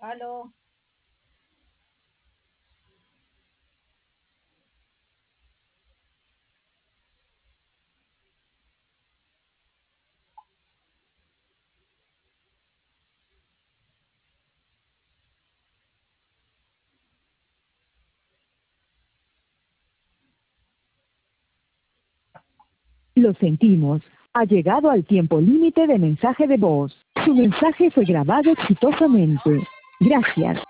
Aló, Lo sentimos. Ha llegado al tiempo límite de mensaje de voz. Su mensaje fue grabado exitosamente. Gracias.